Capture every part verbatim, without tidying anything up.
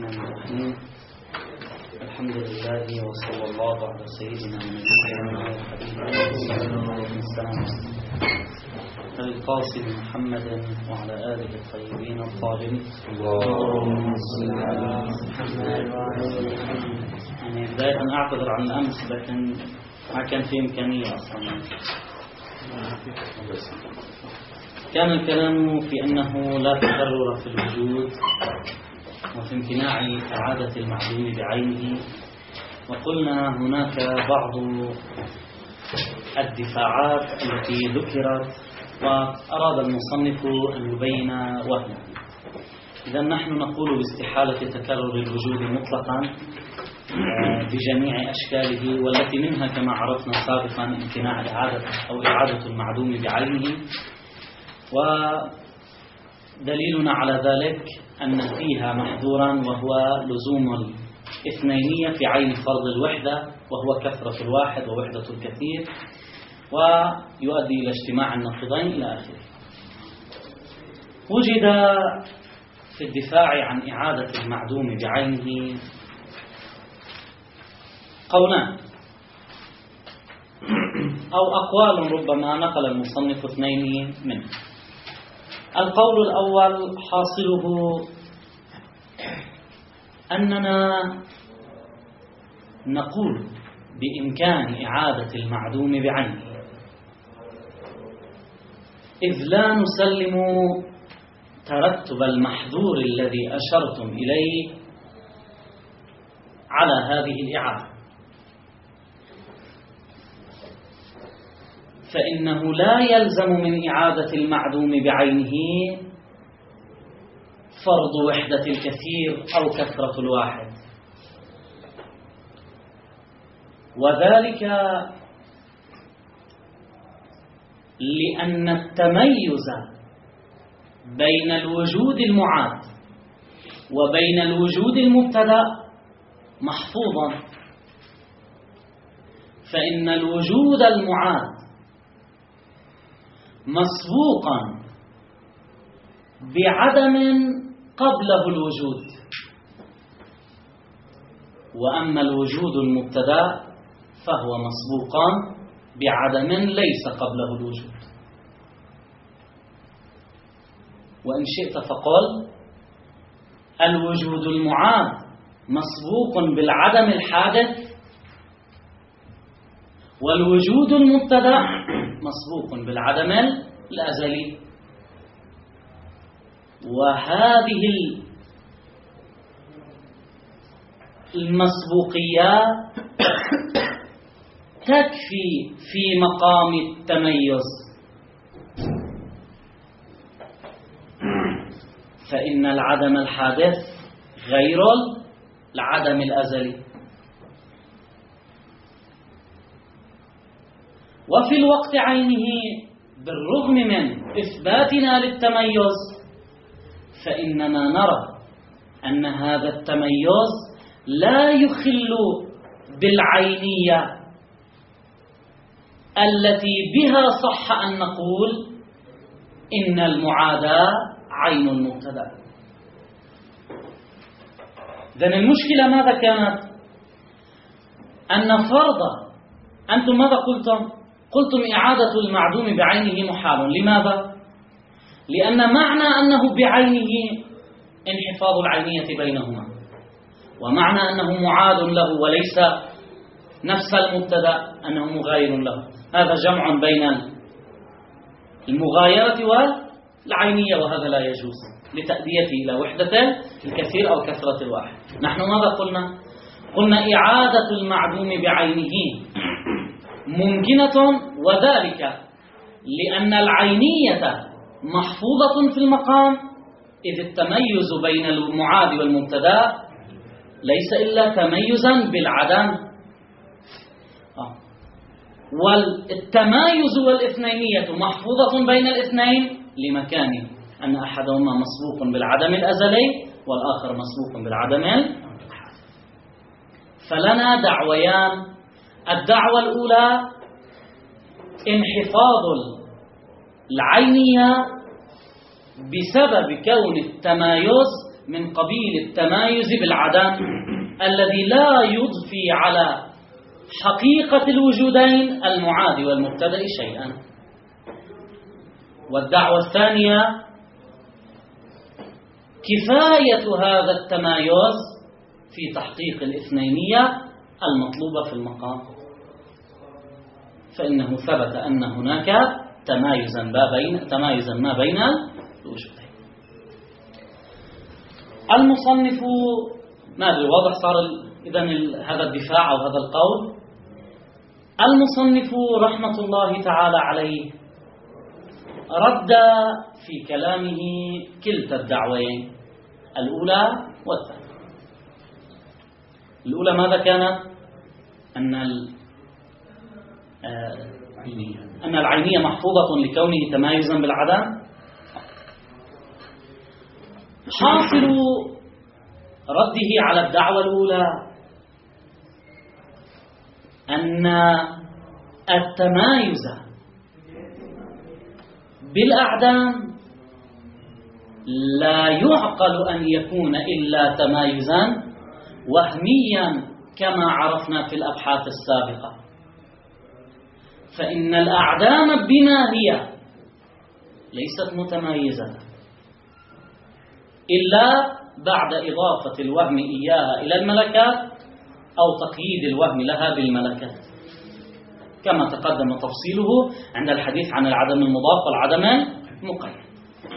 الرحمن الرحيم. الحمد لله وصلى الله على سيدنا ونبينا وحبيبنا القاسم محمد وعلى آله الطيبين الطاهرين. اللهم صل على محمد. يعني بداية أعتذر عن الأمس، لكن ما كان في إمكانية أصلا. كان الكلام في أنه لا تكرر في الوجود وفي امتناع إعادة المعدوم بعينه، وقلنا هناك بعض الدفاعات التي ذكرت وأراد المصنف أن يبين وهمه. إذا نحن نقول باستحالة تكرر الوجود مطلقا بجميع أشكاله، والتي منها كما عرفنا سابقا امتناع إعادة أو إعادة المعدوم بعينه. ودليلنا على ذلك أن فيها محذورا، وهو لزوم الاثنينية في عين فرض الوحدة، وهو كثرة الواحد ووحدة الكثير، ويؤدي إلى اجتماع النقيضين إلى آخره. وجد في الدفاع عن إعادة المعدوم بعينه قولان أو أقوال، ربما نقل المصنف اثنين منه. القول الأول حاصله أننا نقول بإمكان إعادة المعدوم بعينه، إذ لا نسلم ترتب المحذور الذي أشرتم إليه على هذه الإعادة، فإنه لا يلزم من إعادة المعدوم بعينه فرض وحدة الكثير أو كثرة الواحد، وذلك لأن التميز بين الوجود المعاد وبين الوجود المبتدأ محفوظا، فإن الوجود المعاد مسبوقا بعدم قبله الوجود، وأما الوجود المبتدأ فهو مسبوقا بعدم ليس قبله الوجود. وإن شئت فقل الوجود المعاد مسبوق بالعدم الحادث، والوجود المبتدأ مسبوق بالعدم الأزلي. وهذه المسبوقيات تكفي في مقام التميز، فإن العدم الحادث غير العدم الأزلي. وفي الوقت عينه بالرغم من إثباتنا للتميز، فإننا نرى أن هذا التميز لا يخل بالعينية التي بها صح أن نقول إن المعاداة عين المبتدأ. إذن المشكلة ماذا كانت؟ أن فرض، أنتم ماذا قلتم؟ قلتم إعادة المعدوم بعينه محال. لماذا؟ لأن معنى أنه بعينه انحفاظ العينية بينهما، ومعنى أنه معاد له وليس نفس المبتدأ أنه مغاير له. هذا جمع بين المغايرة والعينية، وهذا لا يجوز لتأديته إلى وحدة الكثير أو كثرة الواحد. نحن ماذا قلنا؟ قلنا إعادة المعدوم بعينه ممكنة، وذلك لأن العينية محفوظة في المقام، إذ التميز بين المعاد والمبتدأ ليس إلا تميزا بالعدم. والتمايز والإثنينية محفوظة بين الاثنين لمكان أن أحدهما مسبوق بالعدم الأزلي والآخر مسبوق بالعدم الحادث. فلنا دعويان. الدعوة الأولى انحفاظ العينية بسبب كون التمايز من قبيل التمايز بالعدم الذي لا يضفي على حقيقة الوجودين المعادي والمبتدأ شيئا. والدعوة الثانية كفاية هذا التمايز في تحقيق الإثنينية المطلوبة في المقام، فإنه ثبت أن هناك تمايزا ما بين تمايزا ما بين الوجودين. المصنف ما أدري واضح صار إذن هذا الدفاع أو هذا القول. المصنف رحمة الله تعالى عليه رد في كلامه كلتا الدعوين الأولى والثانية. الأولى ماذا كانت؟ أن أن العينية محفوظة لكونه تمايزا بالعدم. حاصل رده على الدعوة الأولى أن التمايز بالأعدام لا يعقل أن يكون إلا تمايزا وهميا كما عرفنا في الأبحاث السابقة، فإن الأعدام بما هي ليست متمايزة إلا بعد إضافة الوهم إياها إلى الملكات أو تقييد الوهم لها بالملكات، كما تقدم تفصيله عند الحديث عن العدم المضاف والعدم المقيد.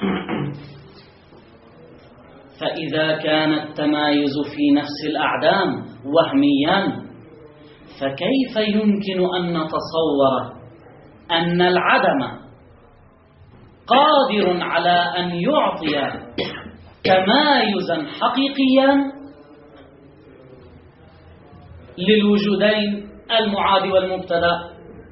فإذا كان التمايز في نفس الأعدام وهميا، فكيف يمكن أن نتصور أن العدم قادر على أن يعطي تمايزا حقيقيا للوجودين المعادي والمبتدأ؟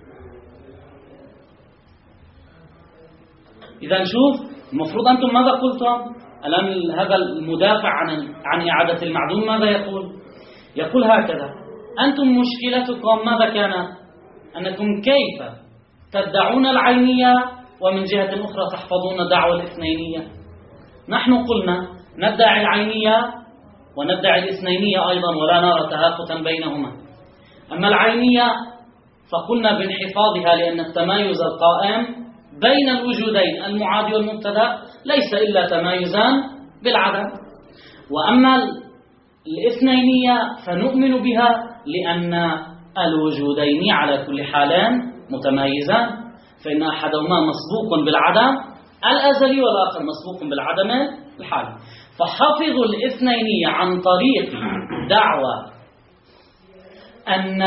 إذا شوف، المفروض أنتم ماذا قلتم؟ الآن هذا المدافع عن عن إعادة المعدوم ماذا يقول؟ يقول هكذا: أنتم مشكلتكم ماذا كانت؟ أنكم كيف تدعون العينية ومن جهة أخرى تحفظون دعوى الاثنينية. نحن قلنا ندعي العينية وندعي الاثنينية أيضا ولا نرى تهافتا بينهما. أما العينية فقلنا بانحفاظها لأن التمايز القائم بين الوجودين المعادي والمبتدأ ليس إلا تمايزا بالعدم. وأما الاثنينية فنؤمن بها لأن الوجودين على كل حال متمايزان، فإن أحدهما مسبوق بالعدم الأزلي والآخر مسبوق بالعدم الحالي. فحفظوا الاثنينية عن طريق دعوى أن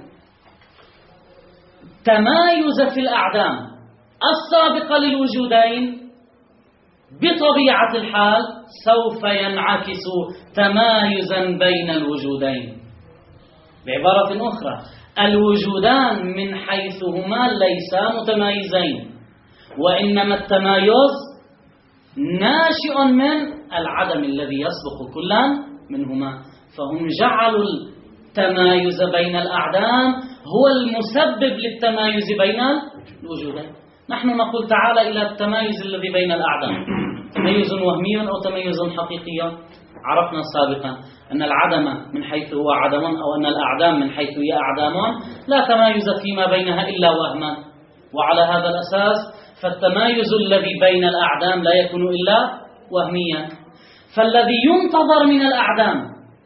التمايز في الأعدام السابقة للوجودين بطبيعة الحال سوف ينعكس تمايزا بين الوجودين. بعبارة أخرى، الوجودان من حيث هما ليسا متمايزين، وإنما التمايز ناشئ من العدم الذي يسبق كلا منهما، فهم جعلوا التمايز بين الأعدام هو المسبب للتمايز بين الوجودين. نحن نقول تعالى إلى التمايز الذي بين الأعدام، تميز وهمي أو تميز حقيقي. عرفنا سابقا أن العدم من حيث هو عدم أو أن الأعدام من حيث هي أعدام لا تمايز فيما بينها إلا وهما، وعلى هذا الأساس فالتمايز الذي بين الأعدام لا يكون إلا وهميا. فالذي ينتظر من الأعدام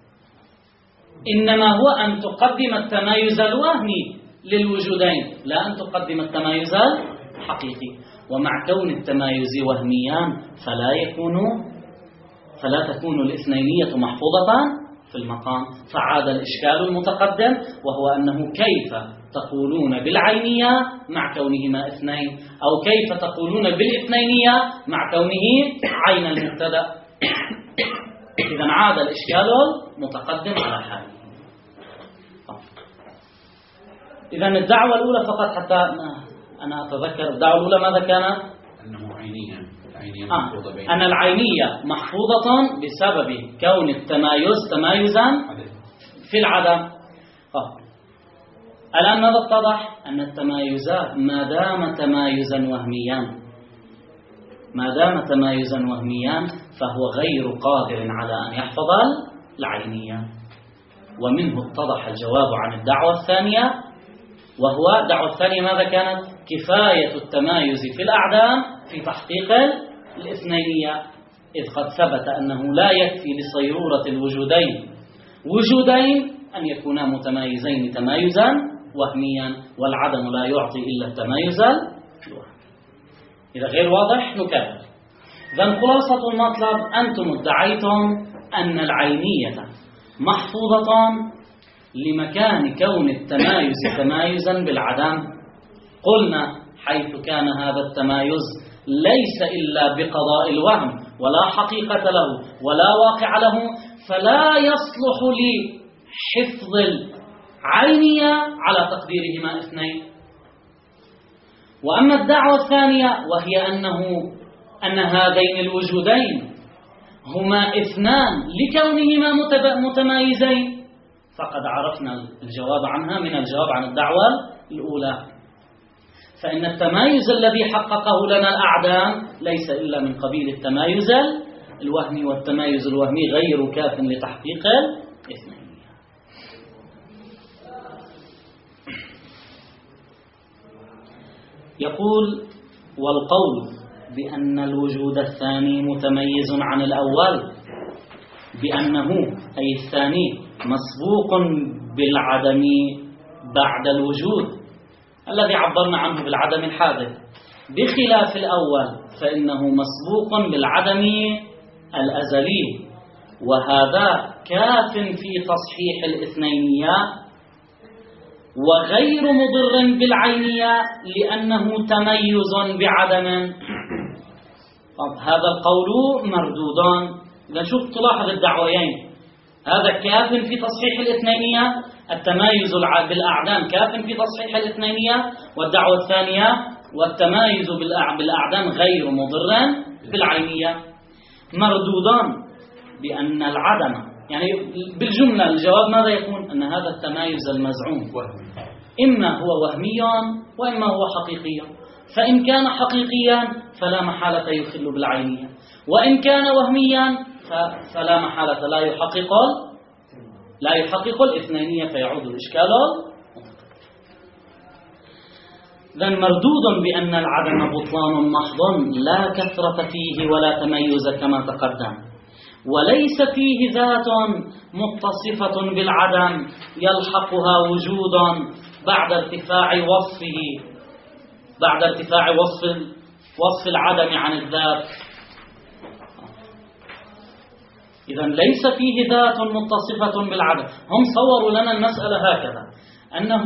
إنما هو أن تقدم التمايز الوهمي للوجودين لا أن تقدم التمايز الحقيقي. ومع كون التمايز وهميان فلا يكون فلا تكون الاثنينية محفوظة في المقام. فعاد الإشكال المتقدم وهو أنه كيف تقولون بالعينية مع كونهما اثنين، أو كيف تقولون بالاثنينية مع كونه عين المبتدأ. إذن عاد الإشكال المتقدم على حاله. إذن الدعوة الأولى فقط حتى أنا أتذكر الدعوة الأولى ماذا كانت؟ أنه عينية آه. أن العينية محفوظة بسبب كون التمايز تمايزا في العدم. آه. الآن ماذا اتضح؟ أن التمايزات ما دام تمايزا وهميا ما دام تمايزا وهميا فهو غير قادر على أن يحفظ العينية. ومنه اتضح الجواب عن الدعوة الثانية، وهو الدعوة الثانية ماذا كانت؟ كفاية التمايز في الأعدام في تحقيق الاثنينية، إذ قد ثبت أنه لا يكفي لصيرورة الوجودين وجودين أن يكونا متمايزين تمايزا وهميا، والعدم لا يعطي إلا التمايز الوهمي. إذا غير واضح نكرر. إذن خلاصة المطلب، أنتم ادعيتم أن العينية محفوظة لمكان كون التمايز تمايزا بالعدم. قلنا حيث كان هذا التمايز ليس إلا بقضاء الوهم ولا حقيقة له ولا واقع له، فلا يصلح لحفظ العينية على تقديرهما اثنين. وأما الدعوة الثانية وهي أنه أن هذين الوجودين هما اثنان لكونهما متمايزين، فقد عرفنا الجواب عنها من الجواب عن الدعوة الأولى. فإن التمايز الذي حققه لنا الأعدام ليس إلا من قبيل التمايز الوهمي، والتمايز الوهمي غير كاف لتحقيق الاثنين. يقول: والقول بأن الوجود الثاني متميز عن الأول بأنه أي الثاني مسبوق بالعدم بعد الوجود الذي عبرنا عنه بالعدم الحادث، بخلاف الأول فإنه مسبوق بالعدم الأزلي، وهذا كاف في تصحيح الاثنينية وغير مضر بالعينية لأنه تميز بعدم. طب هذا القول مردودان. إذا شوف تلاحظ الدعويين، هذا كاف في تصحيح الاثنينية، التمايز بالأعدام كاف في تصحيح الاثنينية، والدعوة الثانية والتمايز بالأعدام غير مضر بالعينية. مردودان بأن العدم، يعني بالجملة الجواب ماذا يكون؟ أن هذا التمايز المزعوم إما هو وهميا وإما هو حقيقيا، فإن كان حقيقيا فلا محالة يخل بالعينية، وإن كان وهميا فلا محالة لا يحقق لا يحقق الاثنينية فيعود الإشكال. إذن مردود بأن العدم بطلان محض لا كثرة فيه ولا تميز كما تقدم، وليس فيه ذات متصفة بالعدم يلحقها وجودا بعد ارتفاع وصفه بعد ارتفاع وصف وصف العدم عن الذات. إذن ليس فيه ذات متصفة بالعدم. هم صوروا لنا المسألة هكذا، أنه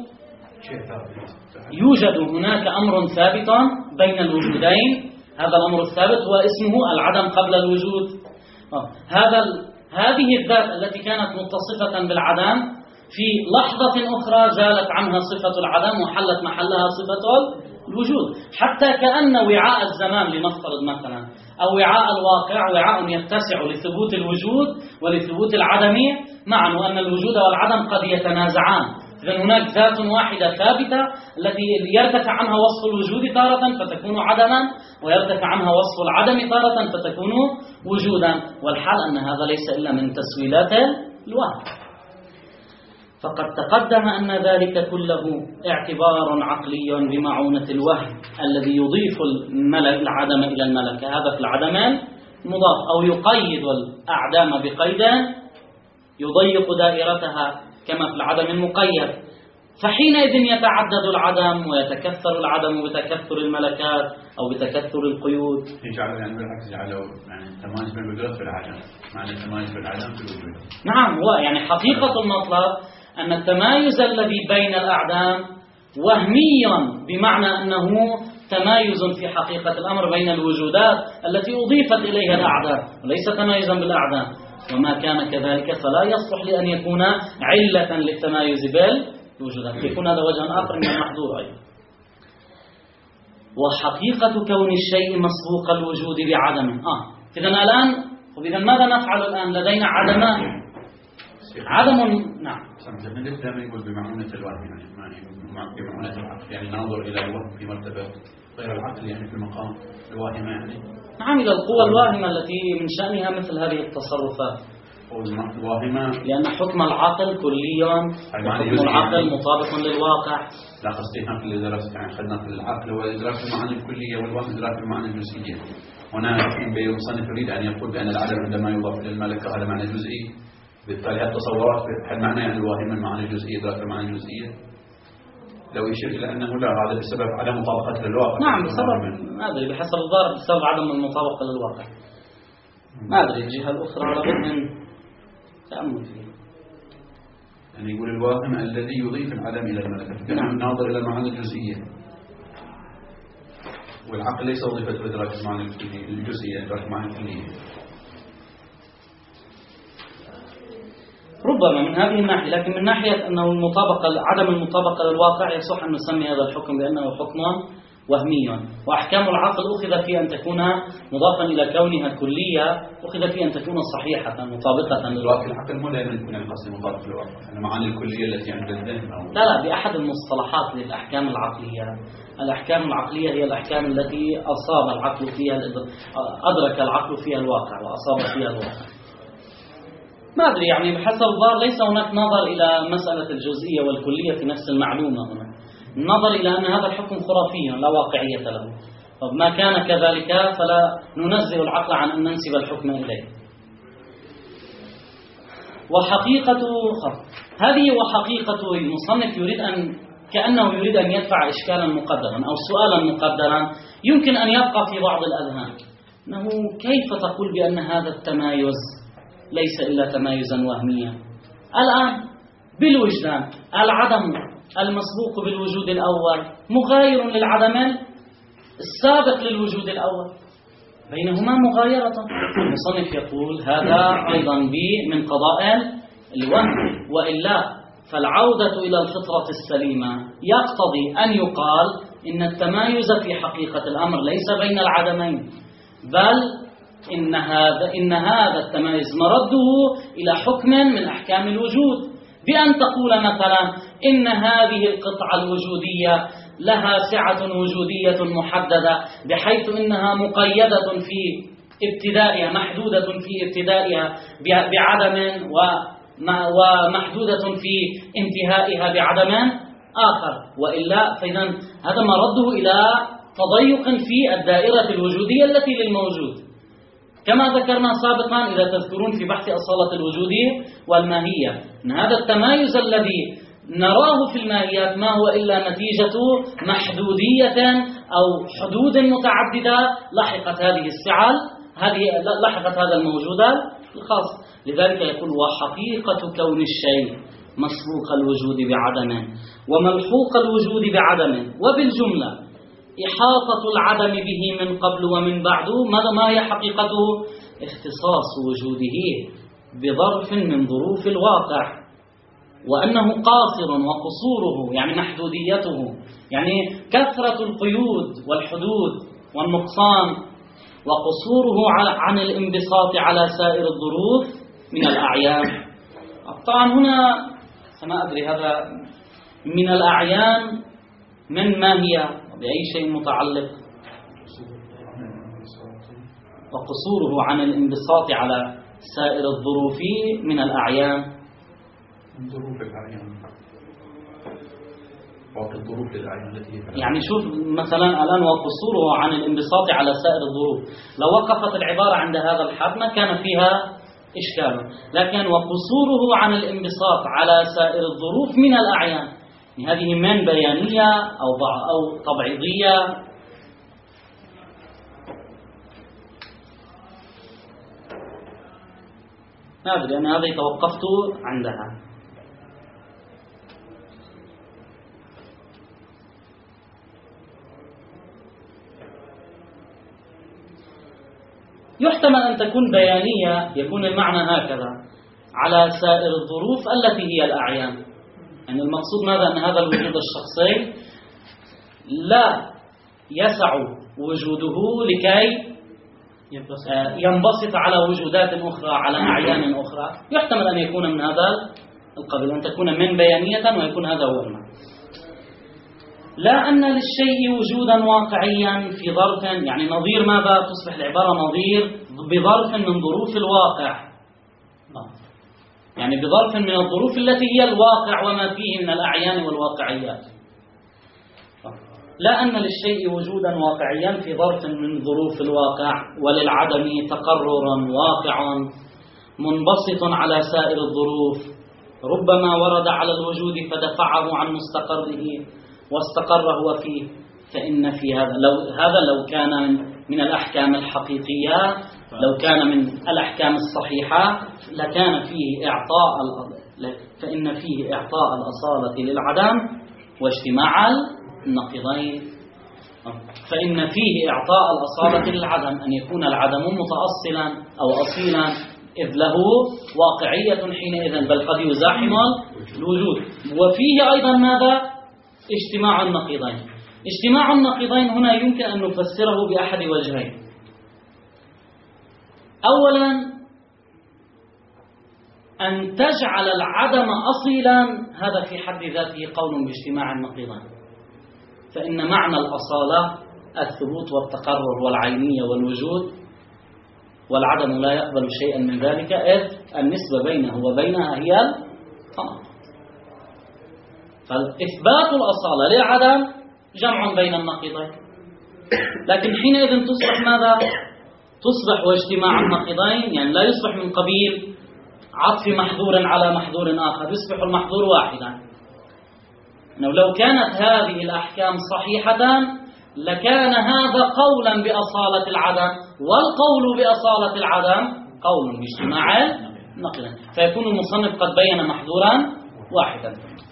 يوجد هناك أمر ثابت بين الوجودين، هذا الأمر الثابت هو اسمه العدم قبل الوجود. هذا هذه الذات التي كانت متصفة بالعدم في لحظة أخرى زالت عنها صفة العدم وحلت محلها صفة الوجود، حتى كأن وعاء الزمان لنفترض مثلا أو وعاء الواقع وعاء يتسع لثبوت الوجود ولثبوت العدم معا، وأن الوجود والعدم قد يتنازعان. إذن هناك ذات واحدة ثابتة التي يرتفع عنها وصف الوجود تارة فتكون عدما، ويرتفع عنها وصف العدم تارة فتكون وجودا، والحال أن هذا ليس إلا من تسويلات الوهم. فقد تقدم أن ذلك كله اعتبار عقلي بمعونة الوهم الذي يضيف العدم إلى الملكة، هذا في العدم مضاف، أو يقيد الأعدام بقيد يضيق دائرتها كما في العدم المقيد، فحينئذ يتعدد العدم ويتكثر العدم بتكثر الملكات أو بتكثر القيود. يجعلوا يعني بالعكس جعلوا يعني التمايز بالوجود في العدم معنى التمايز بالعدم في الوجود. نعم، هو يعني حقيقة المطلب أن التمايز الذي بين الأعدام وهميا، بمعنى أنه تمايز في حقيقة الأمر بين الوجودات التي أضيفت إليها الأعدام وليس تمايزا بالأعدام، وما كان كذلك فلا يصلح لأن يكون علة للتمايز بالوجودات، يكون هذا وجها آخر من المحظور أيضا. وحقيقة كون الشيء مسبوق الوجود بعدم. آه إذن الآن وإذا ماذا نفعل الآن؟ لدينا عدمان، عدم نعم من الإسلام يقول بمعونة الوهم، يعني بمعونة العقل، يعني ننظر إلى الوهم في مرتبة غير العقل يعني في المقام الواهمة يعني. نعم، إلى القوى الواهمة التي من شأنها مثل هذه التصرفات. الواهمة لأن حكم العقل كلي وحكم العقل مطابق للواقع. لا قصدي احنا في اللي درست يعني خدنا في العقل هو إدراك المعاني الكلية والوهم إدراك المعاني الجزئية. هنا المصنف يريد أن يقول بأن العدم عندما يضاف إلى الملكة هذا معنى جزئي، بالتالي هالتصورات هل معنى يعني الواهمة المعاني الجزئية إدراك المعاني الجزئية؟ لو يشير إلى أنه لا، هذا بسبب عدم مطابقة للواقع. نعم بسبب ما أدري بحسب الضارب بسبب عدم المطابقة للواقع. ما أدري الجهة الأخرى لابد من تأمل فيه. يعني يقول الواهم الذي يضيف العدم إلى الملكة، كأنه نعم. ناظر إلى المعاني الجزئية، والعقل ليس وظيفة إدراك المعاني الجزئية، إدراك المعاني الكلية. ربما من هذه الناحية، لكن من ناحية أنه المطابقة عدم المطابقة للواقع يصح أن نسمي هذا الحكم بأنه حكم وهمي. وأحكام العقل أخذ في أن تكون مضافا إلى كونها كلية، أخذ في أن تكون صحيحة مطابقة للواقع. العقل مو دائما يكون القصد مطابق للواقع، المعاني الكلية التي عند الذهن أو لا لا بأحد المصطلحات للأحكام العقلية. الأحكام العقلية هي الأحكام التي أصاب العقل فيها أدرك العقل فيها الواقع وأصاب فيها الواقع. ما أدري يعني بحسب الظاهر ليس هناك نظر إلى مسألة الجزئية والكلية في نفس المعلومة هنا، النظر إلى أن هذا الحكم خرافي لا واقعية له. طب ما كان كذلك فلا ننزه العقل عن أن ننسب الحكم إليه. وحقيقة هذه وحقيقة المصنف يريد أن كأنه يريد أن يدفع إشكالا مقدرا أو سؤالا مقدرا يمكن أن يبقى في بعض الأذهان، أنه كيف تقول بأن هذا التمايز ليس إلا تمايزا وهميا؟ الآن بالوجدان العدم المسبوق بالوجود الأول مغاير للعدم السابق للوجود الأول، بينهما مغايرة. المصنف يقول هذا أيضا من قضاء الوهم، وإلا فالعودة إلى الفطرة السليمة يقتضي أن يقال إن التمايز في حقيقة الأمر ليس بين العدمين، بل إن هذا إن هذا التمايز مرده إلى حكم من أحكام الوجود، بأن تقول مثلا إن هذه القطعة الوجودية لها سعة وجودية محددة بحيث إنها مقيدة في ابتدائها، محدودة في ابتدائها بعدم ومحدودة في انتهائها بعدم آخر، وإلا فإذا هذا مرده إلى تضيق في الدائرة الوجودية التي للموجود. كما ذكرنا سابقا إذا تذكرون في بحث أصالة الوجود والماهية، أن هذا التمايز الذي نراه في الماهيات ما هو إلا نتيجة محدودية أو حدود متعددة لحقت هذه السعال، هذه لحقت هذا الموجود الخاص. لذلك يقول وحقيقة كون الشيء مسبوق الوجود بعدم وملحوق الوجود بعدم، وبالجملة إحاطة العدم به من قبل ومن بعد. ما هي حقيقته؟ اختصاص وجوده بظرف من ظروف الواقع، وأنه قاصر، وقصوره يعني محدوديته يعني كثرة القيود والحدود والنقصان، وقصوره عن الانبساط على سائر الظروف من الأعيان. طبعا هنا أنا أدري هذا من الأعيان من ما هي بأي شيء متعلق، وقصوره عن الانبساط على سائر الظروف من الأعيان. من ظروف الأعيان، وقت الظروف الأعيان التي يعني شوف مثلا الآن وقصوره عن الانبساط على سائر الظروف، لو وقفت العبارة عند هذا الحد ما كان فيها إشكال، لكن وقصوره عن الانبساط على سائر الظروف من الأعيان هذه من بيانية أو أو تبعيضية. ما أدري أنا هذه توقفت عندها. يحتمل أن تكون بيانية، يكون المعنى هكذا على سائر الظروف التي هي الأعيان، يعني المقصود ماذا؟ أن هذا الوجود الشخصي لا يسع وجوده لكي ينبسط على وجودات أخرى، على أعيان أخرى. يحتمل أن يكون من هذا القبيل، أن تكون من بيانية ويكون هذا هو المعنى. لا أن للشيء وجودا واقعيا في ظرف، يعني نظير ماذا؟ تصبح العبارة نظير بظرف من ظروف الواقع، يعني بظرف من الظروف التي هي الواقع وما فيه من الأعيان والواقعيات. لا أن للشيء وجودا واقعيا في ظرف من ظروف الواقع، وللعدم تقررا واقع منبسط على سائر الظروف، ربما ورد على الوجود فدفعه عن مستقره واستقر هو فيه. فإن في هذا لو هذا لو كان من الأحكام الحقيقية، لو كان من الأحكام الصحيحة لكان فيه إعطاء فإن فيه إعطاء الأصالة للعدم واجتماع النقيضين. فإن فيه إعطاء الأصالة للعدم، أن يكون العدم متأصلا أو أصيلا إذ له واقعية حينئذ، بل قد يزاحم الوجود. وفيه أيضا ماذا؟ اجتماع النقيضين. اجتماع النقيضين هنا يمكن أن نفسره بأحد وجهين. أولا، أن تجعل العدم أصيلا، هذا في حد ذاته قول باجتماع النقيضين، فإن معنى الأصالة الثبوت والتقرر والعينية والوجود، والعدم لا يقبل شيئا من ذلك، إذ النسبة بينه وبينها هي التناقض. فإثبات الأصالة للعدم جمع بين النقيضين، لكن حينئذ تصبح ماذا؟ تصبح واجتماع النقيضين، يعني لا يصبح من قبيل عطف محظور على محظور آخر، يصبح المحظور واحدا. إنه لو كانت هذه الأحكام صحيحة لكان هذا قولا بأصالة العدم، والقول بأصالة العدم قول باجتماع النقيضين، فيكون المصنف قد بين محظورا واحدا.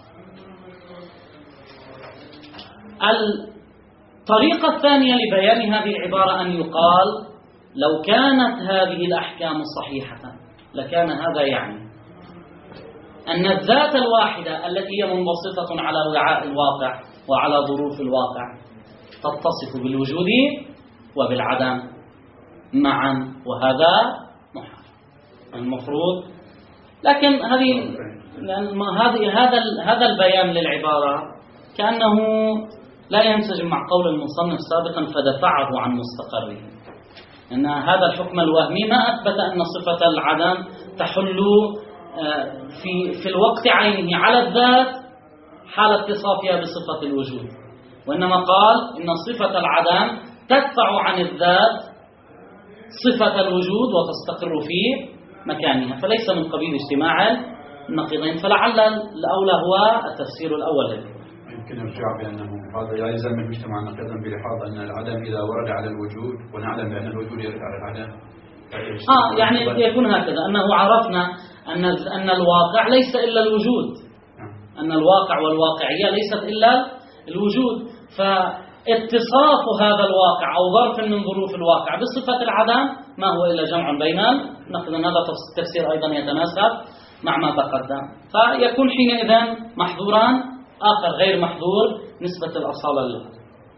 الطريقة الثانية لبيان هذه العبارة أن يقال لو كانت هذه الأحكام صحيحة لكان هذا يعني أن الذات الواحدة التي هي منبسطة على وعاء الواقع وعلى ظروف الواقع تتصف بالوجود وبالعدم معا، وهذا محال المفروض. لكن هذه هذا هذا البيان للعبارة كأنه لا ينسجم مع قول المصنف سابقا فدفعه عن مستقره، أن هذا الحكم الوهمي ما أثبت أن صفة العدم تحل في في الوقت عينه على الذات حال اتصافها بصفة الوجود، وإنما قال إن صفة العدم تدفع عن الذات صفة الوجود وتستقر في مكانها، فليس من قبيل اجتماع النقيضين. فلعل الأولى هو التفسير الأول. يمكن الرجوع بأنه هذا لا يلزم المجتمع النقيضا بلحاظ أن العدم إذا ورد على الوجود ونعلم بأن الوجود يرد على العدم. آه يعني يكون هكذا، أنه عرفنا أن أن الواقع ليس إلا الوجود، أن الواقع والواقعية ليست إلا الوجود، فاتصاف هذا الواقع أو ظرف من ظروف الواقع بصفة العدم ما هو إلا جمع بين النقيضين. هذا تفسير أيضا يتناسب مع ما تقدم، فيكون حينئذ محظوران آخر غير محظور نسبة الأصالة للعدم.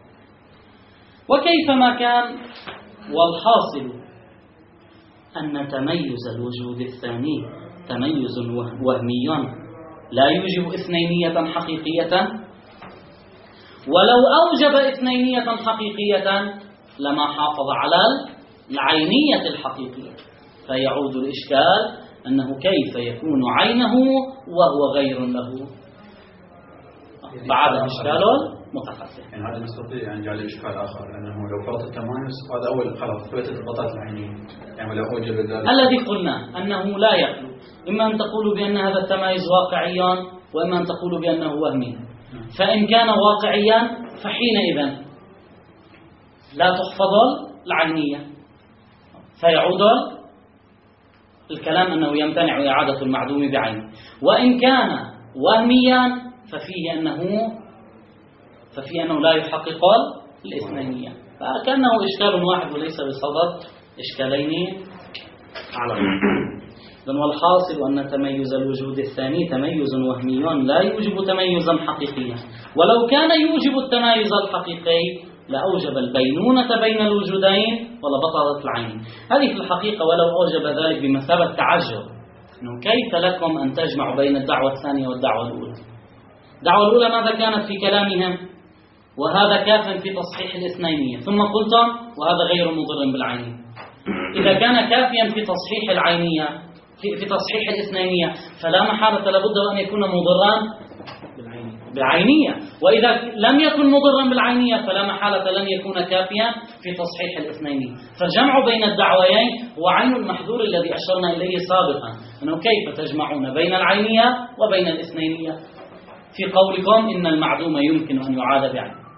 وكيفما كان، والحاصل أن تميز الوجود الثاني تميز وهمي لا يوجب اثنينية حقيقية، ولو أوجب اثنينية حقيقية لما حافظ على العينية الحقيقية، فيعود الإشكال أنه كيف يكون عينه وهو غير له، بعد إشكال متقدم. يعني هذا نستطيع أن نجعل إشكال آخر، لأنه لو فرض التمايز هذا أول خلاص ثبتت البطاقة العينية، يعني لو أوجب ذلك الذي قلنا أنه لا يخلو، إما أن تقولوا بأن هذا التمايز واقعي وإما أن تقولوا بأنه وهمي. فإن كان واقعيا فحينئذ لا تحفظ العينية، فيعود الكلام أنه يمتنع إعادة المعدوم بعينه. وإن كان وهميا ففيه أنه ففيه أنه لا يحقق الاثنينية، فكأنه إشكال واحد وليس بصدد إشكالين على بعض. والحاصل أن تميز الوجود الثاني تميز وهمي لا يوجب تميزا حقيقيا، ولو كان يوجب التمايز الحقيقي لأوجب البينونة بين الوجودين ولبطلت العين. هذه في الحقيقة ولو أوجب ذلك بمثابة تعجب، إنه كيف لكم أن تجمعوا بين الدعوة الثانية والدعوة الأولى؟ الدعوة الأولى ماذا كانت في كلامهم؟ وهذا كاف في تصحيح الاثنينية، ثم قلتم وهذا غير مضر بالعينية. إذا كان كافيا في تصحيح العينية في, في تصحيح الاثنينية فلا محالة لابد أن يكون مضرا بالعينية، وإذا لم يكن مضرا بالعينية فلا محالة لن يكون كافيا في تصحيح الاثنينية. فالجمع بين الدعويين هو عين المحذور الذي أشرنا إليه سابقا، أنه كيف تجمعون بين العينية وبين الاثنينية في قولكم إن المعدوم يمكن أن يعاد بعينه.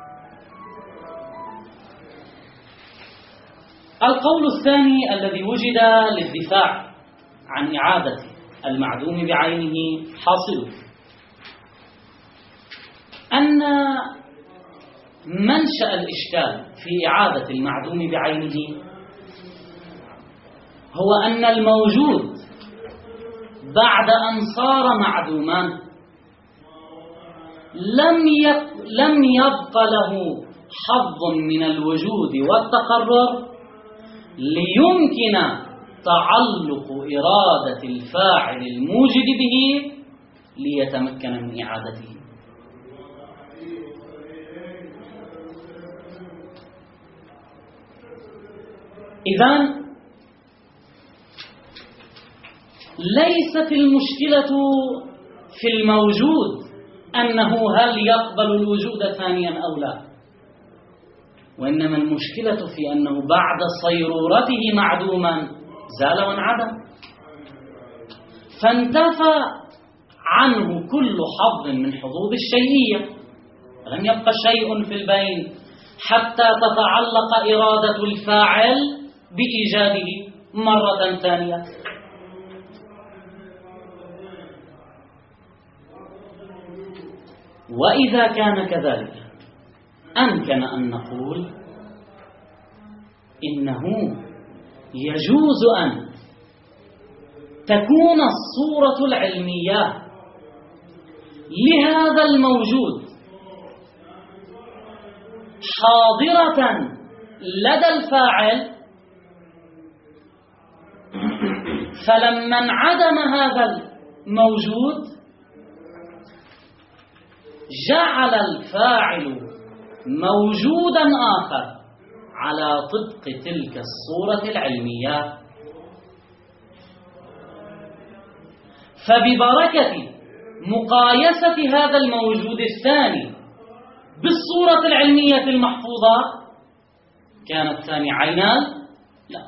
القول الثاني الذي وجد للدفاع عن إعادة المعدوم بعينه حاصل أن منشأ الإشكال في إعادة المعدوم بعينه هو أن الموجود بعد أن صار معدوما لم لم يبق له حظ من الوجود والتقرر ليمكن تعلق إرادة الفاعل الموجد به ليتمكن من إعادته. إذن ليست المشكلة في الموجود أنه هل يقبل الوجود ثانيا أو لا، وإنما المشكلة في أنه بعد صيرورته معدوما زال وانعدم، فانتفى عنه كل حظ من حظوظ الشيئية، لم يبقى شيء في البين حتى تتعلق إرادة الفاعل بإيجاده مرة ثانية. وإذا كان كذلك أمكن أن نقول إنه يجوز أن تكون الصورة العلمية لهذا الموجود حاضرة لدى الفاعل، فلما انعدم هذا الموجود جعل الفاعل موجودا آخر على طبق تلك الصورة العلمية، فببركة مقايسة هذا الموجود الثاني بالصورة العلمية المحفوظة كان الثاني عينان لا.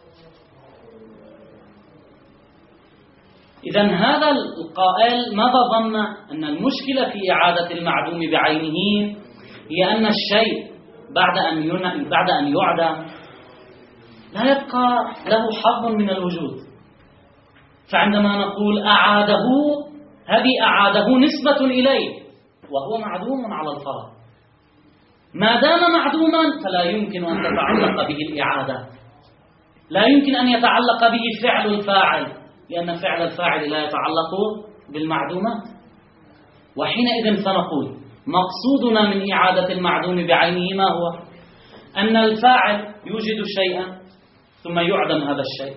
إذن هذا القائل ماذا ظن؟ أن المشكلة في إعادة المعدوم بعينه هي أن الشيء بعد أن بعد أن يعدم لا يبقى له حظ من الوجود، فعندما نقول أعاده هذه أعاده نسبة إليه وهو معدوم على الفرض، ما دام معدوما فلا يمكن أن تتعلق به الإعادة، لا يمكن أن يتعلق به فعل الفاعل، لأن فعل الفاعل لا يتعلق بالمعدومات. وحينئذ سنقول مقصودنا من إعادة المعدوم بعينه ما هو؟ أن الفاعل يوجد شيئا ثم يعدم هذا الشيء،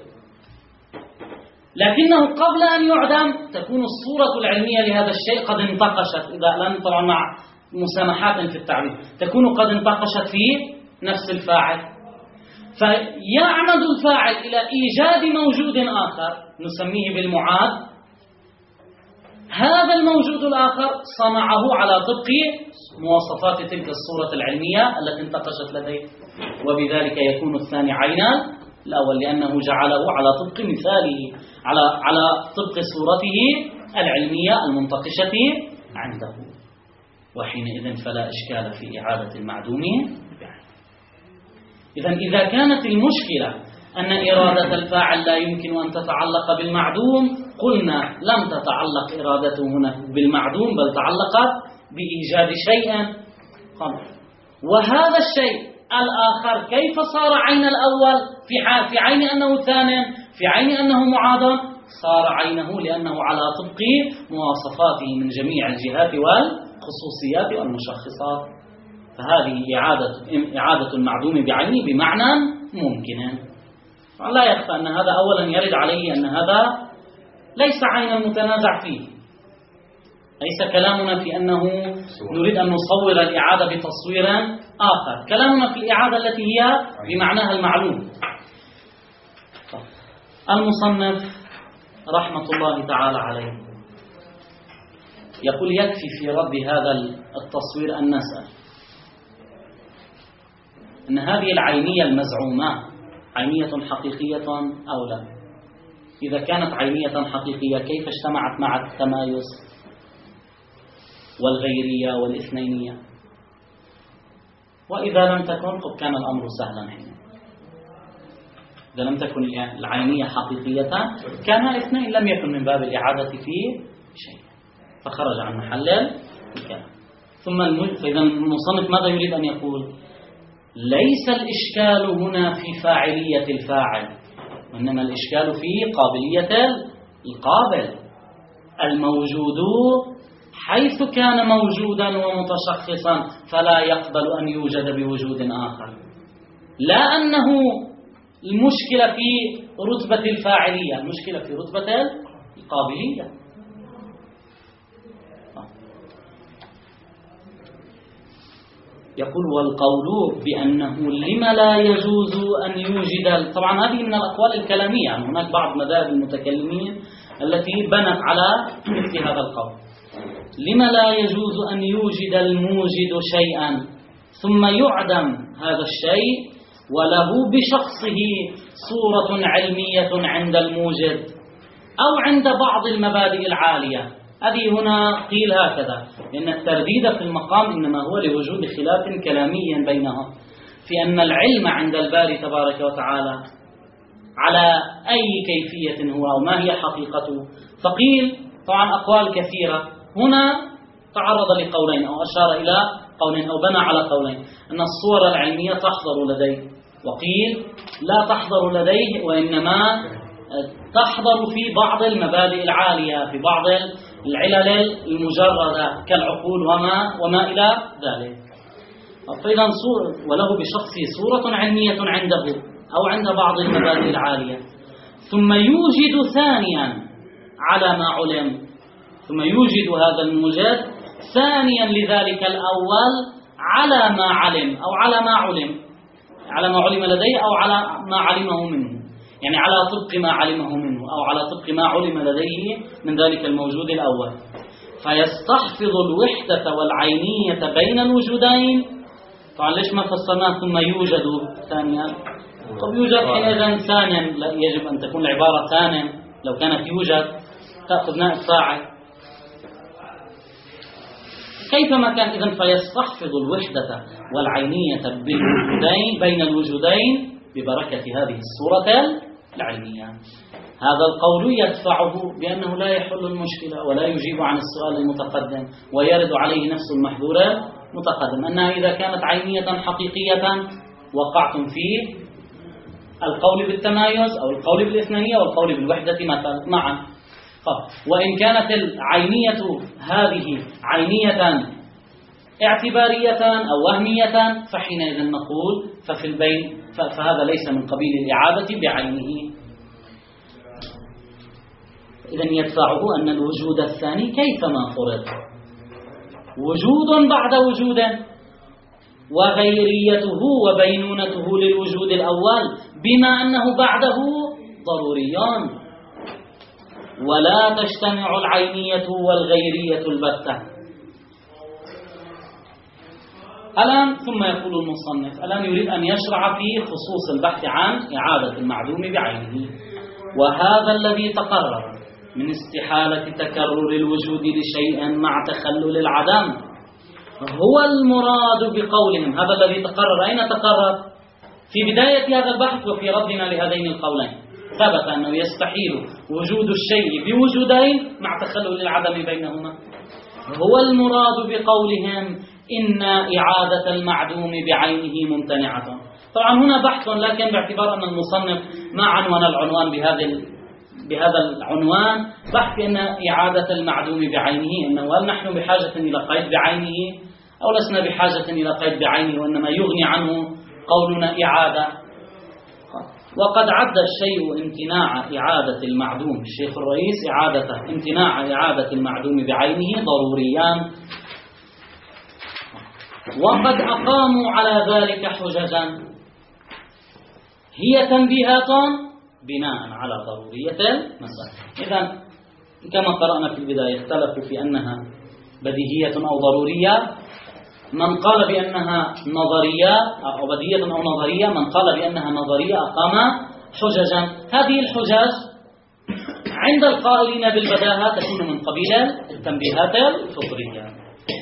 لكنه قبل أن يعدم تكون الصورة العلمية لهذا الشيء قد انتقشت، إذا لم طبعا مع مسامحات في التعريف تكون قد انتقشت في نفس الفاعل، فيعمد الفاعل إلى إيجاد موجود آخر نسميه بالمعاد. هذا الموجود الآخر صنعه على طبق مواصفات تلك الصورة العلمية التي انتقشت لديه، وبذلك يكون الثاني عينا الأول لأنه جعله على طبق مثاله، على على طبق صورته العلمية المنتقشة عنده. وحينئذ فلا إشكال في إعادة المعدوم بعينه. إذن إذا كانت المشكلة أن إرادة الفاعل لا يمكن أن تتعلق بالمعدوم، قلنا لم تتعلق إرادته هنا بالمعدوم بل تعلقت بإيجاد شيء قبل، وهذا الشيء الآخر كيف صار عين الأول في في عين أنه ثانٍ، في عين أنه معاد، صار عينه لأنه على طبق مواصفاته من جميع الجهات والخصوصيات والمشخصات. فهذه إعادة إعادة المعدوم بعينه بمعنى ممكن. لا يخفى أن هذا أولا يرد عليه أن هذا ليس عين المتنازع فيه، ليس كلامنا في أنه نريد أن نصور الإعادة بتصوير آخر، كلامنا في الإعادة التي هي بمعناها المعلوم. المصنف رحمة الله تعالى عليه يقول يكفي في رد هذا التصوير أن نسأل أن هذه العينية المزعومة عينية حقيقية أو لا؟ إذا كانت عينية حقيقية كيف اجتمعت مع التمايز والغيرية والإثنينية؟ وإذا لم تكن قد كان الأمر سهلا حين إذا لم تكن العينية حقيقية كان اثنين لم يكن من باب الإعادة فيه شيء فخرج عن محل الكلام. ثم فإذا المصنف ماذا يريد أن يقول؟ ليس الإشكال هنا في فاعلية الفاعل، وإنما الإشكال في قابلية القابل الموجود حيث كان موجودا ومتشخصا فلا يقبل أن يوجد بوجود آخر، لا أنه المشكلة في رتبة الفاعلية، المشكلة في رتبة القابلية. يقول والقول بأنه لما لا يجوز أن يوجد، طبعا هذه من الأقوال الكلامية، يعني هناك بعض مذاهب المتكلمين التي بنت على مثل هذا القول، لما لا يجوز أن يوجد الموجد شيئا ثم يعدم هذا الشيء وله بشخصه صورة علمية عند الموجد أو عند بعض المبادئ العالية. هذه هنا قيل هكذا، لأن الترديد في المقام إنما هو لوجود خلاف كلامي بينهم في أن العلم عند الباري تبارك وتعالى على أي كيفية هو أو ما هي حقيقته. فقيل طبعا أقوال كثيرة، هنا تعرض لقولين أو أشار إلى قولين أو بنى على قولين، أن الصور العلمية تحضر لديه، وقيل لا تحضر لديه وإنما تحضر في بعض المبادئ العالية، في بعض العلل المجردة كالعقول وما وما إلى ذلك. فإذا وله بشخصه صورة علمية عنده أو عند بعض المبادئ العالية، ثم يوجد ثانيا على ما علم، ثم يوجد هذا الموجد ثانيا لذلك الأول على ما علم أو على ما علم على ما علم لديه أو على ما علمه منه، يعني على طبق ما علمه منه أو على طبق ما علم لديه من ذلك الموجود الأول، فيستحفظ الوحدة والعينية بين الوجودين. طبعا ليش ما فصلناه ثم يوجد ثانيا؟ طب يوجد حينئذ ثانيا يجب أن تكون العبارة ثانيا، لو كانت يوجد تأخذ نائب فاعل كيفما كان. إذن فيستحفظ الوحدة والعينية بالوجودين بين الوجودين ببركة هذه الصورة العلمية. هذا القول يدفعه بأنه لا يحل المشكلة ولا يجيب عن السؤال المتقدم ويرد عليه نفس المحذور المتقدم، أنها إذا كانت عينية حقيقية وقعتم في القول بالتمايز أو القول بالإثنانية والقول بالوحدة معا. وإن كانت العينية هذه عينية اعتبارية أو وهمية فحينئذ نقول ففي البين فهذا ليس من قبيل الإعادة بعينه. إذن يدفعه أن الوجود الثاني كيفما فرض وجود بعد وجود، وغيريته وبينونته للوجود الأول بما أنه بعده ضروريان، ولا تجتمع العينية والغيرية البتة. الآن ثم يقول المصنف الآن يريد أن يشرع في خصوص البحث عن إعادة المعدوم بعينه، وهذا الذي تقرر من استحالة تكرر الوجود لشيء مع تخلل العدم هو المراد بقولهم. هذا الذي تقرر أين تقرر؟ في بداية هذا البحث وفي ردنا لهذين القولين ثبت أنه يستحيل وجود الشيء بوجودين مع تخلل العدم بينهما. هو المراد بقولهم إن إعادة المعدوم بعينه ممتنعة. طبعا هنا بحث، لكن باعتبار أن المصنف ما عنوان العنوان بهذا بهذا العنوان بحث أن إعادة المعدوم بعينه إنه هل نحن بحاجة إلى قيد بعينه أو لسنا بحاجة إلى قيد بعينه، وإنما يغني عنه قولنا إعادة. وقد عد الشيء امتناع إعادة المعدوم، الشيخ الرئيس، إعادة امتناع إعادة المعدوم بعينه ضروريان، وقد أقاموا على ذلك حججا هي تنبيهات بناء على ضرورية المسألة. إذن كما قرأنا في البداية اختلفوا في أنها بديهية أو ضرورية، من قال بأنها نظرية أو بديهية أو نظرية، من قال بأنها نظرية أقام حججا. هذه الحجج عند القائلين بالبداهة تكون من قبيل التنبيهات الفطرية،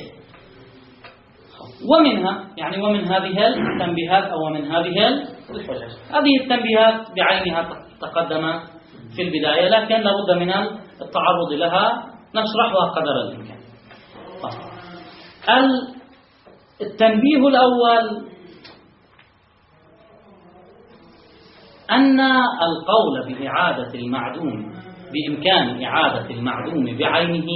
ومنها يعني ومن هذه التنبيهات أو من هذه الحجج. هذه التنبيهات بعينها تقدم في البداية، لكن لابد من التعرض لها، نشرحها قدر الإمكان. التنبيه الأول أن القول بإعادة المعدوم بإمكان إعادة المعدوم بعينه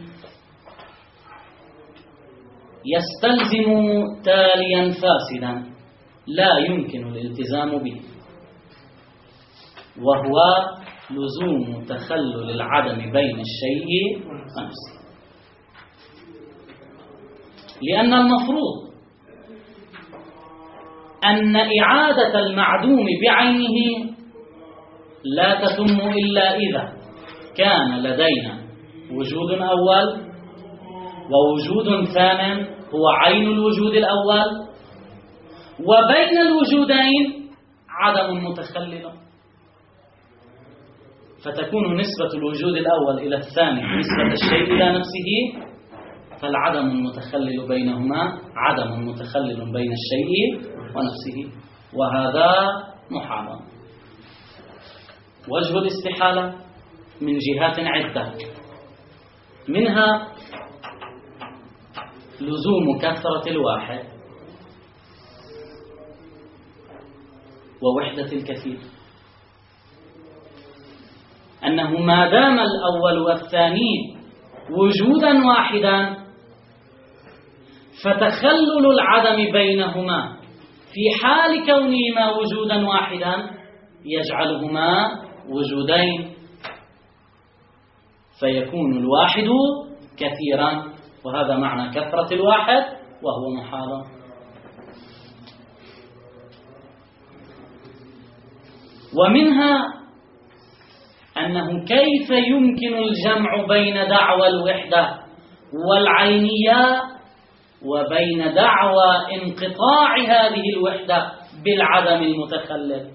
يستلزم تاليا فاسدا لا يمكن الالتزام به، وهو لزوم تخلل العدم بين الشيء ونفسه. لأن المفروض أن إعادة المعدوم بعينه لا تتم إلا إذا كان لدينا وجود أول ووجود ثان هو عين الوجود الأول، وبين الوجودين عدم متخلل، فتكون نسبة الوجود الأول إلى الثاني نسبة الشيء إلى نفسه، فالعدم المتخلل بينهما عدم متخلل بين الشيء ونفسه، وهذا محال. وجه الاستحالة من جهات عدة، منها لزوم كثرة الواحد ووحدة الكثير، أنه ما دام الأول والثاني وجودا واحدا فتخلل العدم بينهما في حال كونهما وجودا واحدا يجعلهما وجودين، فيكون الواحد كثيرا، وهذا معنى كثرة الواحد وهو محال. ومنها أنه كيف يمكن الجمع بين دعوى الوحدة والعينية وبين دعوى انقطاع هذه الوحدة بالعدم المتخلل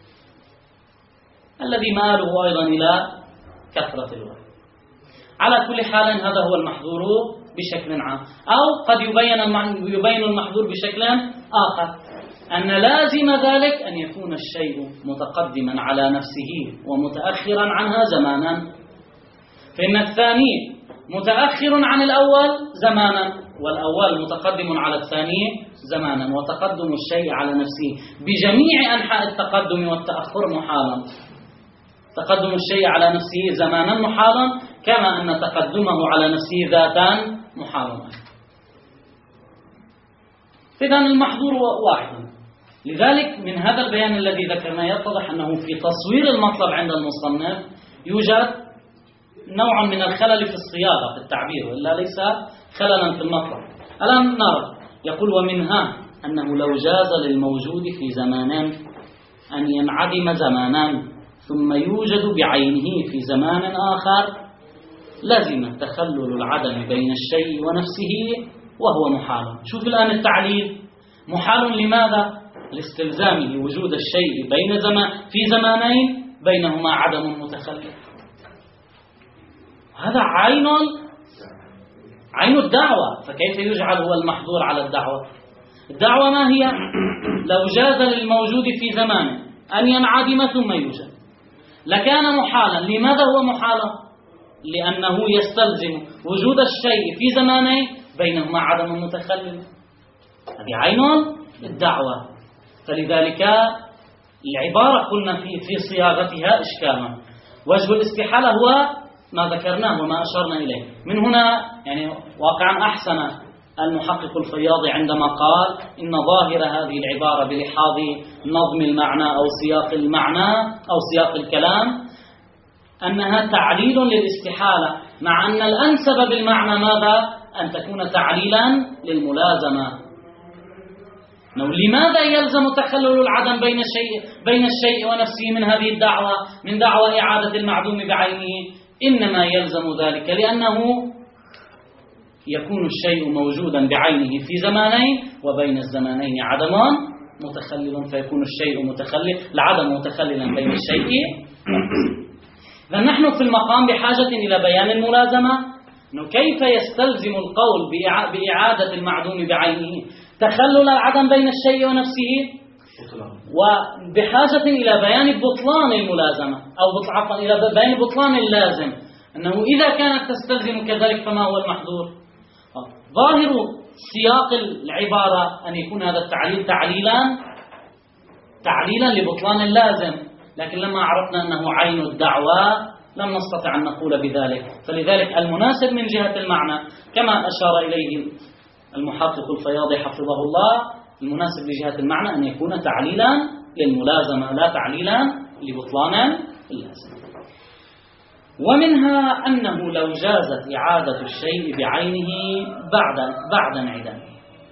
الذي ماله أيضا إلى كثرة الواحد. على كل حال هذا هو المحظور بشكل عام، أو قد يبين يبين المحظور بشكل آخر، أن لازم ذلك أن يكون الشيء متقدما على نفسه ومتأخرا عنها زمانا، فإن الثاني متأخر عن الأول زمانا، والأول متقدم على الثاني زمانا، وتقدم الشيء على نفسه بجميع أنحاء التقدم والتأخر محالا. تقدم الشيء على نفسه زمانا محالا، كما أن تقدمه على نفسه ذاتا محالا. إذن المحظور واحد. لذلك من هذا البيان الذي ذكرنا يتضح أنه في تصوير المطلب عند المصنف يوجد نوع من الخلل في الصياغة في التعبير، وإلا ليس خللا في المطلب. الآن نرى يقول ومنها أنه لو جاز للموجود في زمانان أن ينعدم زمانا ثم يوجد بعينه في زمان آخر لازم تخلل العدم بين الشيء ونفسه وهو محال. شوف الآن التعليل، محال لماذا؟ لاستلزامه وجود الشيء بين زمان في زمانين بينهما عدم متخلل. هذا عين عين الدعوة، فكيف يجعل هو المحظور على الدعوة؟ الدعوة ما هي؟ لو جاز للموجود في زمان أن ينعدم ثم يوجد لكان محالا. لماذا هو محالا؟ لأنه يستلزم وجود الشيء في زمانين بينهما عدم متخلل. هذه عين الدعوة، فلذلك العبارة قلنا في في صياغتها إشكالا. وجه الاستحالة هو ما ذكرناه وما أشرنا إليه. من هنا يعني واقعا أحسن المحقق الفياضي عندما قال إن ظاهر هذه العبارة بلحاظ نظم المعنى أو سياق المعنى أو سياق الكلام أنها تعليل للاستحالة، مع أن الأنسب بالمعنى ماذا؟ أن تكون تعليلا للملازمة. لماذا يلزم تخلل العدم بين الشيء بين الشيء ونفسه من هذه الدعوة، من دعوة إعادة المعدوم بعينه؟ إنما يلزم ذلك لأنه يكون الشيء موجودا بعينه في زمانين، وبين الزمانين عدم متخلل، فيكون الشيء متخلل العدم متخللا بين الشيء. فنحن في المقام بحاجة إلى بيان الملازمة، كيف يستلزم القول بإعادة المعدوم بعينه تخلل العدم بين الشيء ونفسه، وبحاجة إلى بيان بطلان الملازمة أو عفوا إلى بيان بطلان اللازم، أنه إذا كانت تستلزم كذلك فما هو المحظور؟ ظاهر سياق العبارة أن يكون هذا التعليل تعليلا تعليلا لبطلان اللازم، لكن لما عرفنا أنه عين الدعوة لم نستطع أن نقول بذلك. فلذلك المناسب من جهة المعنى كما أشار إليه المحقق الفياضي حفظه الله، المناسب لجهة المعنى أن يكون تعليلا للملازمة لا تعليلا لبطلان اللازم. ومنها أنه لو جازت إعادة الشيء بعينه بعد بعد انعدامه.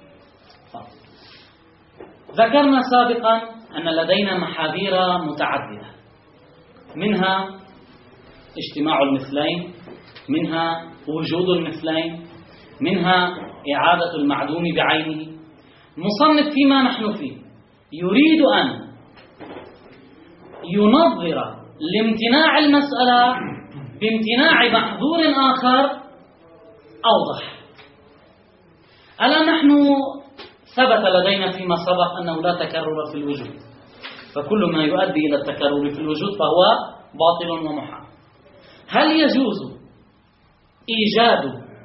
ذكرنا سابقا أن لدينا محاذير متعددة، منها اجتماع المثلين، منها وجود المثلين، منها إعادة المعدوم بعينه. المصنف فيما نحن فيه يريد أن ينظر لامتناع المسألة بامتناع محظور آخر أوضح. الآن نحن ثبت لدينا فيما سبق أنه لا تكرر في الوجود، فكل ما يؤدي إلى التكرر في الوجود فهو باطل ومحال. هل يجوز إيجاد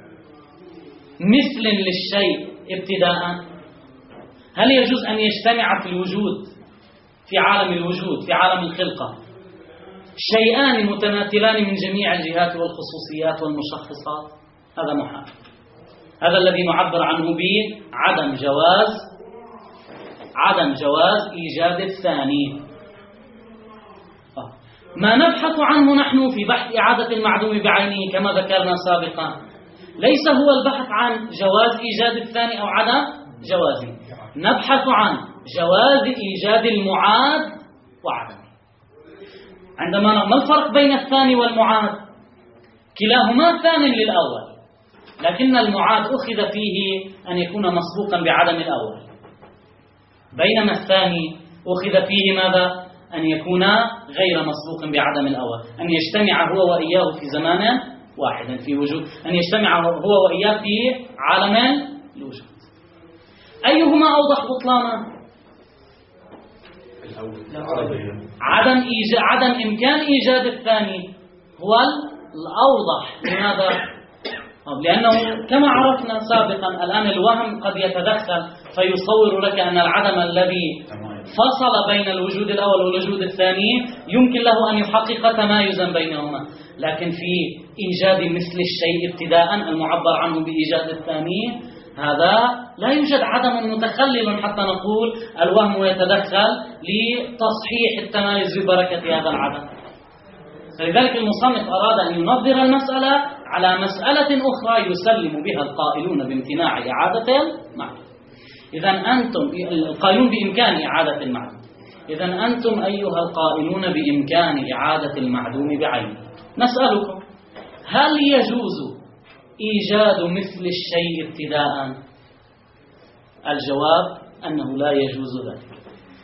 مثل للشيء ابتداء؟ هل يجوز أن يجتمع في الوجود في عالم الوجود في عالم الخلقة شيئان متماثلان من جميع الجهات والخصوصيات والمشخصات؟ هذا محال. هذا الذي نعبر عنه بعدم جواز عدم جواز إيجاد الثاني. ما نبحث عنه نحن في بحث إعادة المعدوم بعينه كما ذكرنا سابقا ليس هو البحث عن جواز إيجاد الثاني أو عدم جوازه، نبحث عن جواز إيجاد المعاد وعدمه. عندما ما الفرق بين الثاني والمعاد؟ كلاهما ثان للأول، لكن المعاد أخذ فيه أن يكون مسبوقا بعدم الأول، بينما الثاني أخذ فيه ماذا؟ أن يكون غير مسبوق بعدم الأول، أن يجتمع هو وإياه في زمان واحد في وجود، أن يجتمع هو وإياه في عالم الوجود. أيهما أوضح بطلانا؟ عدم إيجاد عدم إمكان إيجاد الثاني هو الأوضح. لماذا؟ لأنه كما عرفنا سابقا الآن الوهم قد يتدخل فيصور لك أن العدم الذي فصل بين الوجود الأول والوجود الثاني يمكن له أن يحقق تمايزا بينهما، لكن في إيجاد مثل الشيء ابتداء المعبر عنه بإيجاد الثاني هذا لا يوجد عدم متخلل حتى نقول الوهم يتدخل لتصحيح التمايز ببركة هذا العدم. فلذلك المصنف أراد أن ينظر المسألة على مسألة أخرى يسلم بها القائلون بامتناع إعادة المعدوم. إذا أنتم القائلون بإمكان إعادة المعدوم، إذا أنتم أيها القائلون بإمكان إعادة المعدوم بعينه، نسألكم هل يجوز إيجاد مثل الشيء ابتداء؟ الجواب أنه لا يجوز ذلك.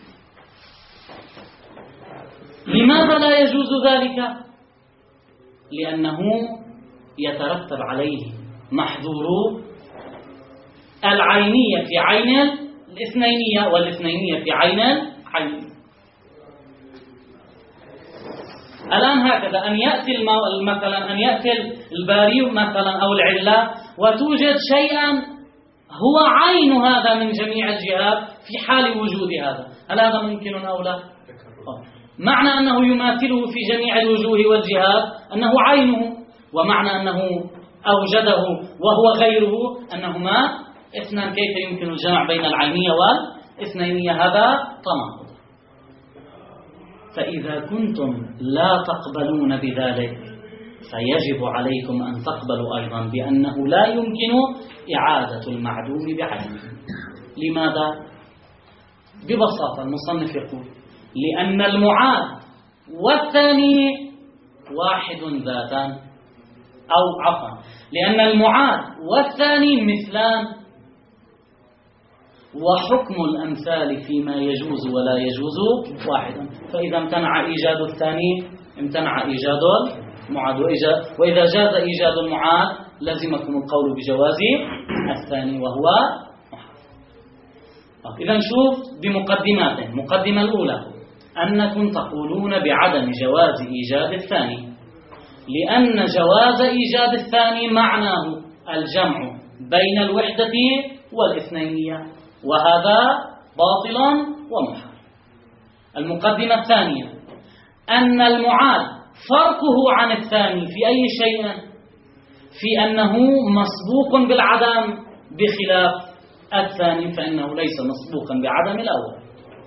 لماذا لا يجوز ذلك؟ لأنه يترتب عليه محظور العينية في عين الاثنينية والاثنينية في عين عين. الآن هكذا أن يأتي مثلا أن يأتي الباري مثلا أو العلة وتوجد شيئا هو عين هذا من جميع الجهات في حال وجود هذا، هل هذا ممكن أو لا؟ معنى أنه يماثله في جميع الوجوه والجهات أنه عينه، ومعنى أنه أوجده وهو غيره أنهما اثنان كيف يمكن الجمع بين العينية والاثنينية؟ هذا تناقض. فإذا كنتم لا تقبلون بذلك فيجب عليكم أن تقبلوا أيضا بأنه لا يمكن إعادة المعدوم بعينه. لماذا؟ ببساطة المصنف يقول لأن المعاد والثاني واحد ذاتان، أو عفوا لأن المعاد والثاني مثلان، وحكم الأمثال فيما يجوز ولا يجوز واحدا. فإذا امتنع إيجاد الثاني امتنع إيجاد المعاد، وإذا جاز إيجاد المعاد لزمكم القول بجواز الثاني وهو محال. إذا نشوف بمقدمات. المقدمة الأولى أنكم تقولون بعدم جواز إيجاد الثاني، لأن جواز إيجاد الثاني معناه الجمع بين الوحدة والاثنينية، وهذا باطل ومحال. المقدمة الثانية أن المعاد فرقه عن الثاني في أي شيء؟ في أنه مسبوق بالعدم، بخلاف الثاني فإنه ليس مسبوقا بعدم الأول.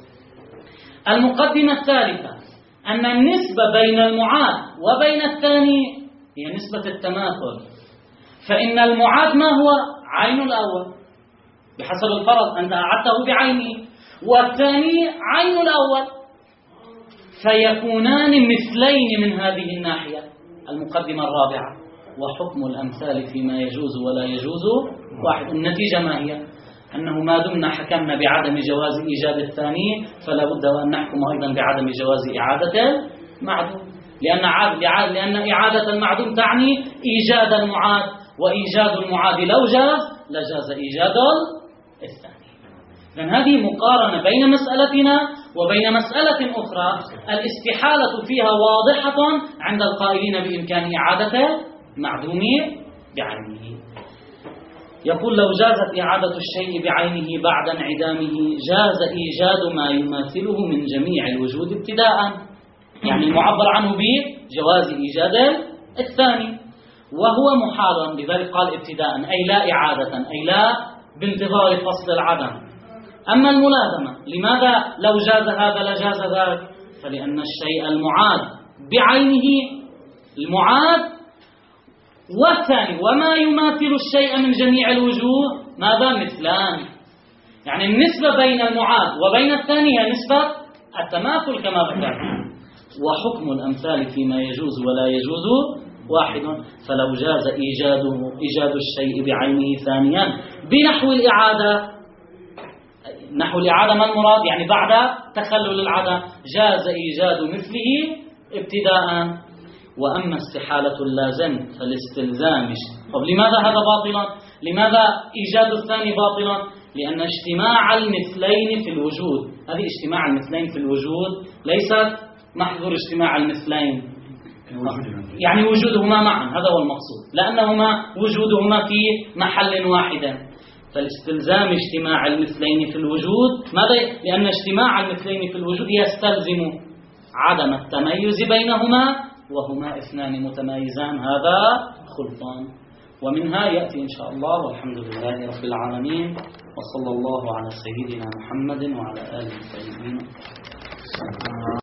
المقدمة الثالثة أن النسبة بين المعاد وبين الثاني هي نسبة التماثل، فإن المعاد ما هو؟ عين الأول بحسب الفرض أنت أعدته بعينه، والثاني عين الأول، فيكونان مثلين من هذه الناحية. المقدمة الرابعة وحكم الأمثال فيما يجوز ولا يجوز واحد. النتيجة ما هي؟ أنه ما دمنا حكمنا بعدم جواز إيجاد الثاني فلا بد أن نحكم أيضا بعدم جواز إعادة المعدوم، لأن عاد لأن إعادة المعدوم تعني إيجاد المعاد، وإيجاد المعاد لو جاز لجاز إيجاد الثاني. إذن هذه مقارنة بين مسألتنا وبين مسألة أخرى الاستحالة فيها واضحة عند القائلين بإمكان إعادة معدوم بعينه. يقول لو جازت إعادة الشيء بعينه بعد انعدامه جاز إيجاد ما يماثله من جميع الوجود ابتداء، يعني المعبر عنه بجواز إيجاد الثاني، وهو محال. لذلك قال ابتداء أي لا إعادة، أي لا بانتظار فصل العدم. أما الملازمة لماذا لو جاز هذا لجاز ذاك؟ فلأن الشيء المعاد بعينه المعاد، والثاني وما يماثل الشيء من جميع الوجوه ماذا؟ مثلان. يعني النسبة بين المعاد وبين الثاني هي نسبة التماثل كما ذكرنا. وحكم الأمثال فيما يجوز ولا يجوز واحد، فلو جاز إيجاده إيجاد الشيء بعينه ثانيا بنحو الإعادة، نحو الإعادة ما المراد؟ يعني بعد تخلل العدم جاز إيجاد مثله ابتداء. وأما استحالة اللازم فالاستلزام. طب لماذا هذا باطلا؟ لماذا إيجاد الثاني باطلا؟ لأن اجتماع المثلين في الوجود، هذه اجتماع المثلين في الوجود ليست محظور اجتماع المثلين، يعني وجودهما معا، هذا هو المقصود، لأنهما وجودهما في محل واحد. فالاستلزام اجتماع المثلين في الوجود ماذا؟ لأن اجتماع المثلين في الوجود يستلزم عدم التميز بينهما، وهما اثنان متمايزان، هذا خلطان. ومنها يأتي إن شاء الله، والحمد لله رب العالمين، وصلى الله على سيدنا محمد وعلى آله الطيبين.